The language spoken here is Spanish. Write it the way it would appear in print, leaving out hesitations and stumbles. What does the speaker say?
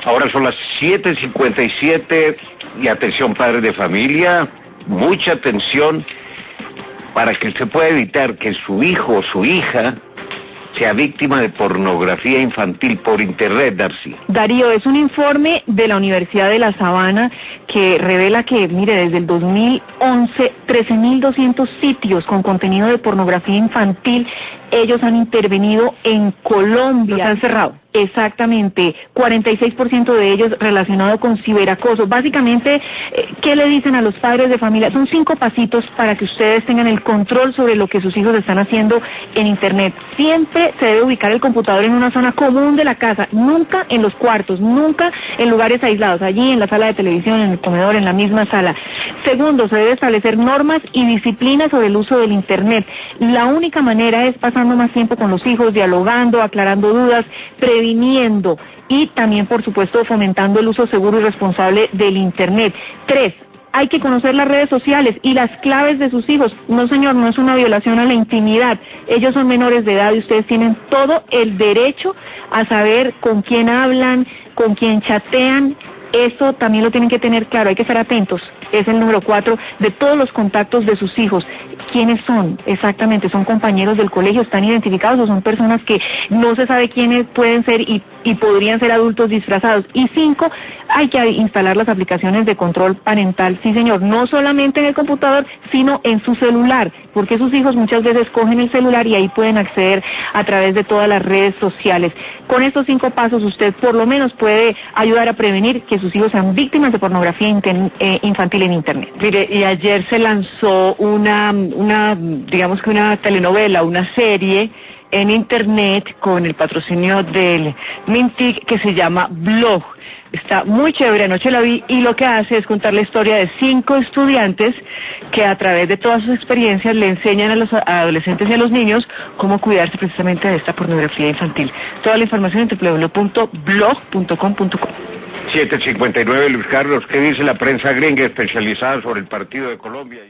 Ahora son las 7:57 y atención padres de familia, mucha atención para que usted pueda evitar que su hijo o su hija sea víctima de pornografía infantil por internet, Darcy. Darío, es un informe de la Universidad de La Sabana que revela que, mire, desde el 2011, 13.200 sitios con contenido de pornografía infantil, ellos han intervenido en Colombia. Los han cerrado. Exactamente, 46% de ellos relacionado con ciberacoso. Básicamente, ¿qué le dicen a los padres de familia? Son 5 pasitos para que ustedes tengan el control sobre lo que sus hijos están haciendo en Internet. Siempre se debe ubicar el computador en una zona común de la casa, nunca en los cuartos, nunca en lugares aislados, allí en la sala de televisión, en el comedor, en la misma sala. Segundo, se debe establecer normas y disciplinas sobre el uso del Internet. La única manera es pasando más tiempo con los hijos, dialogando, aclarando dudas, previniendo y también, por supuesto, fomentando el uso seguro y responsable del Internet. 3, hay que conocer las redes sociales y las claves de sus hijos. No, señor, no es una violación a la intimidad. Ellos son menores de edad y ustedes tienen todo el derecho a saber con quién hablan, con quién chatean. Eso también lo tienen que tener claro, hay que estar atentos. Es el número 4 de todos los contactos de sus hijos. ¿Quiénes son? Exactamente, ¿son compañeros del colegio? ¿Están identificados o son personas que no se sabe quiénes pueden ser y podrían ser adultos disfrazados? Y 5, hay que instalar las aplicaciones de control parental, sí señor, no solamente en el computador, sino en su celular, porque sus hijos muchas veces cogen el celular y ahí pueden acceder a través de todas las redes sociales. Con estos 5 pasos usted por lo menos puede ayudar a prevenir que sus hijos sean víctimas de pornografía infantil en Internet. Mire, y ayer se lanzó digamos que una telenovela, una serie en Internet con el patrocinio del Mintic que se llama Blog. Está muy chévere, anoche la vi y lo que hace es contar la historia de 5 estudiantes que a través de todas sus experiencias le enseñan a los adolescentes y a los niños cómo cuidarse precisamente de esta pornografía infantil. Toda la información en www.blog.com.co. 7:59, Luis Carlos, ¿qué dice la prensa gringa especializada sobre el partido de Colombia?